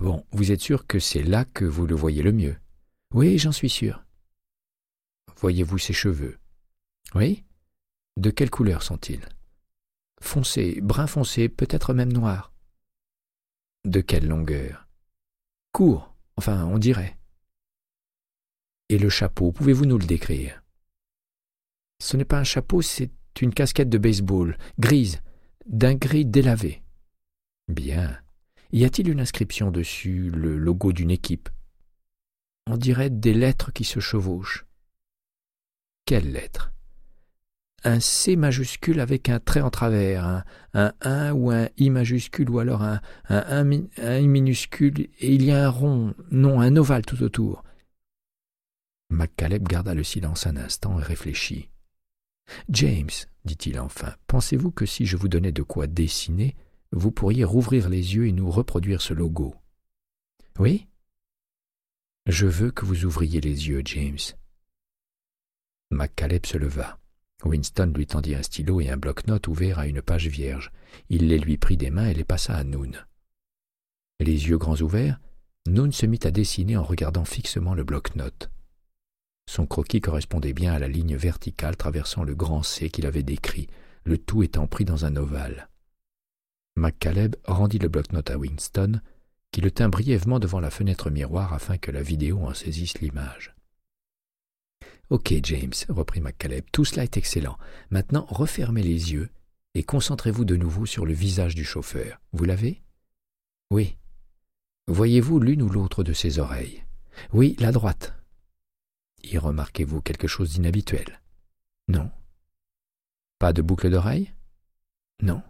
Bon, vous êtes sûr que c'est là que vous le voyez le mieux? Oui, j'en suis sûr. Voyez-vous ses cheveux? Oui. De quelle couleur sont-ils? Foncé, brun foncé, peut-être même noir. De quelle longueur? Court, enfin, on dirait. Et le chapeau, pouvez-vous nous le décrire? Ce n'est pas un chapeau, c'est une casquette de baseball, grise, d'un gris délavé. Bien. Y a-t-il une inscription dessus, le logo d'une équipe? On dirait des lettres qui se chevauchent. Quelles lettres? Un C majuscule avec un trait en travers, un 1 ou un I majuscule ou alors un I minuscule, et il y a un rond, non, un ovale tout autour. McCaleb garda le silence un instant et réfléchit. « James, dit-il enfin, pensez-vous que si je vous donnais de quoi dessiner, vous pourriez rouvrir les yeux et nous reproduire ce logo? » « Oui ?»« Je veux que vous ouvriez les yeux, James. » McCaleb se leva. Winston lui tendit un stylo et un bloc-notes ouvert à une page vierge. Il les lui prit des mains et les passa à Noon. Les yeux grands ouverts, Noon se mit à dessiner en regardant fixement le bloc-notes. Son croquis correspondait bien à la ligne verticale traversant le grand C qu'il avait décrit, le tout étant pris dans un ovale. McCaleb rendit le bloc-notes à Winston, qui le tint brièvement devant la fenêtre miroir afin que la vidéo en saisisse l'image. « Ok, James, reprit McCaleb, tout cela est excellent. Maintenant, refermez les yeux et concentrez-vous de nouveau sur le visage du chauffeur. Vous l'avez? Oui. Voyez-vous l'une ou l'autre de ses oreilles? Oui, la droite. Y remarquez-vous quelque chose d'inhabituel? Non. Pas de boucle d'oreille? Non.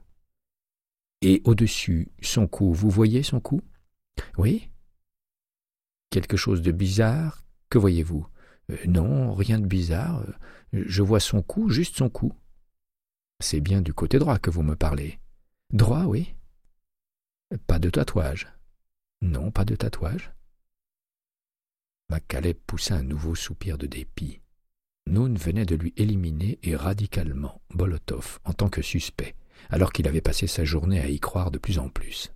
Et au-dessus, son cou, vous voyez son cou? Oui. Quelque chose de bizarre? Que voyez-vous? Non, rien de bizarre. Je vois son cou, juste son cou. C'est bien du côté droit que vous me parlez. Droit, oui. Pas de tatouage. Non, pas de tatouage. McCaleb poussa un nouveau soupir de dépit. Noon venait de lui éliminer et radicalement Bolotov en tant que suspect, alors qu'il avait passé sa journée à y croire de plus en plus.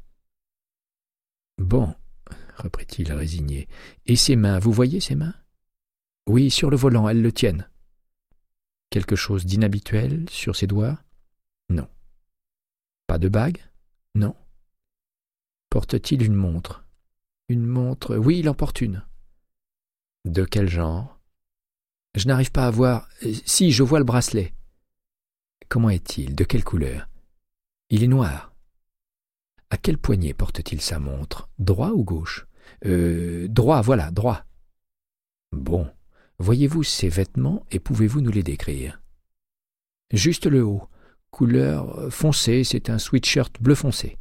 « Bon, » reprit-il résigné, « et ses mains, vous voyez ses mains? » « Oui, sur le volant, elles le tiennent. »« Quelque chose d'inhabituel sur ses doigts? » ?»« Non. »« Pas de bague? » ?»« Non. »« Porte-t-il une montre? » ?»« Une montre? Oui, il en porte une. »« De quel genre? » ?»« Je n'arrive pas à voir. Si, je vois le bracelet. »« Comment est-il? De quelle couleur? » ?»« Il est noir. »« À quel poignet porte-t-il sa montre? Droit ou gauche? »« Droit, voilà, droit. »« Bon. Voyez-vous ces vêtements et pouvez-vous nous les décrire? » Juste le haut. Couleur foncée, c'est un sweatshirt bleu foncé.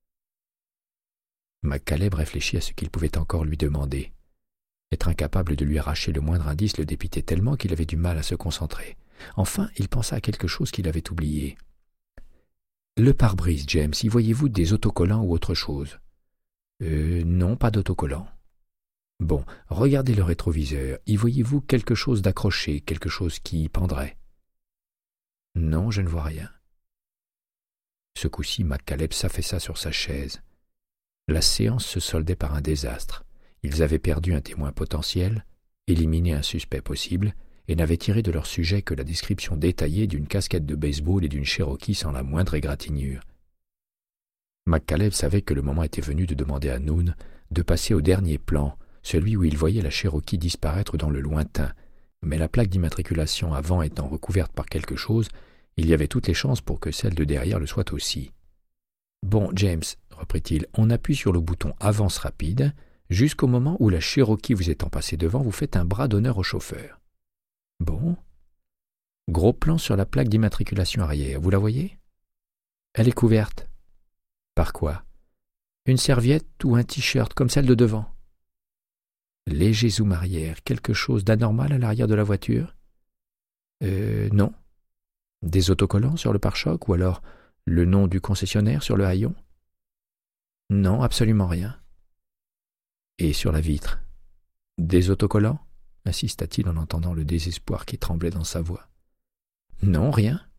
McCaleb réfléchit à ce qu'il pouvait encore lui demander. Être incapable de lui arracher le moindre indice le dépitait tellement qu'il avait du mal à se concentrer. Enfin, il pensa à quelque chose qu'il avait oublié. « Le pare-brise, James, y voyez-vous des autocollants ou autre chose? » Non, pas d'autocollants. Bon, regardez le rétroviseur. Y voyez-vous quelque chose d'accroché, quelque chose qui y pendrait? Non, je ne vois rien. Ce coup-ci, McCaleb s'affaissa sur sa chaise. La séance se soldait par un désastre. Ils avaient perdu un témoin potentiel, éliminé un suspect possible, et n'avaient tiré de leur sujet que la description détaillée d'une casquette de baseball et d'une Cherokee sans la moindre égratignure. McCaleb savait que le moment était venu de demander à Noon de passer au dernier plan, celui où il voyait la Cherokee disparaître dans le lointain, mais la plaque d'immatriculation avant étant recouverte par quelque chose, il y avait toutes les chances pour que celle de derrière le soit aussi. « Bon, James, » reprit-il, « on appuie sur le bouton « Avance rapide » jusqu'au moment où la Cherokee vous étant passée devant, vous faites un bras d'honneur au chauffeur. Bon. Gros plan sur la plaque d'immatriculation arrière, vous la voyez? Elle est couverte. Par quoi? Une serviette ou un t-shirt comme celle de devant. Léger zoom arrière, quelque chose d'anormal à l'arrière de la voiture? Non. Des autocollants sur le pare-choc ou alors le nom du concessionnaire sur le haillon? Non, absolument rien. Et sur la vitre? Des autocollants? Insista-t-il en entendant le désespoir qui tremblait dans sa voix. Non, rien.